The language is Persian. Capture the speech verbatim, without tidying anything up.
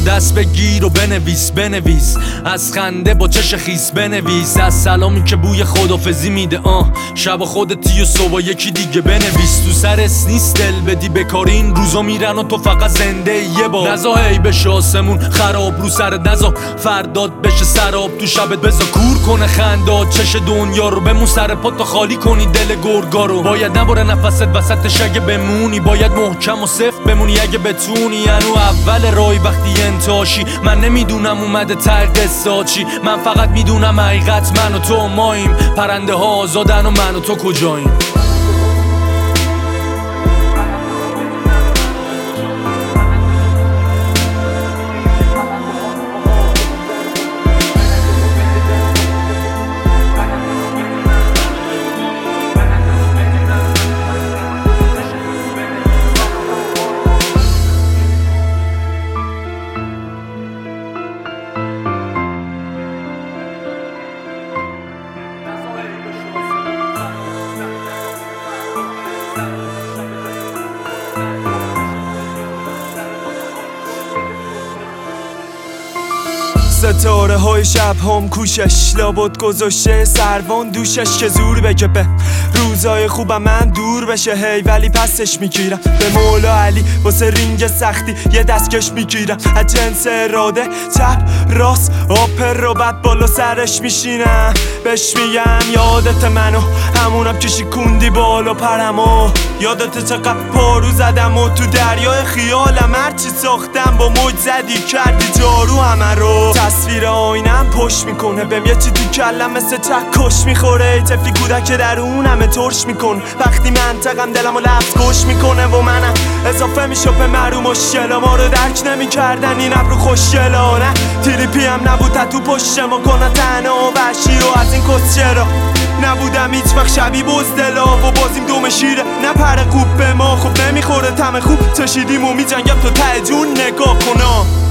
دست بگیر و بنویس بنویس از خنده با چش خیس بنویس از سلامی که بوی خدافزی میده آه شب خودتی و صبح یکی دیگه بنویس تو سرس نیست دل بدی بکاری این روزا میرن و تو فقط زنده یه بار نزا هی بشه آسمون خراب رو سرت نزا فرداد بشه سراب تو شبت بزا کور کنه خنداد چش دنیا رو بمون سر پا تا خالی کنی دل گرگا رو باید نباره نفست وسطش اگه بمونی باید محکم و سفت بمونی اگه بتونی یعنی اول رای وقتی انتاشی من نمیدونم اومده ته قصه چی من فقط میدونم حقیقت من و تو ماییم پرنده ها آزادن و من و تو کجاییم ستاره های شب هم کوشش لابد گذاشته سروان دوشش که زور بگه به روزای خوبم من دور بشه هی ولی پسش میگیرم به مولا علی واسه رینگ سختی یه دستکش میگیرم از جنس اراده چپ راست آپر رو بعد بالا سرش میشینم بهش میگم یادت منو همونم کشی کندی بالا پرمو یادت چقدر پارو زدم و تو دریای خیالم هرچی ساختم با موج زدی کردی جارو همه رو تصویر آینم پشت میکنه بهم یه چی تو کلم مثل چکش میخوره تفی کودک درون همه ترش میکن وقتی منطقم دلمو لفظ کش میکنه و منم اضافه میشو به مرو مشکلا ما رو درک نمیکردن این ابرو خوشگلا نه تریپی هم نبود تو پشت ما کنه تنها و وحشی و از این کس چرا نبودم هیچ وقت شبیه بزدلا و بازیم دوم شیره نه پر خوب به ما خوب نمیخوره تم خوب چشیدیم و میجنگم تو ته جون نگاه کنا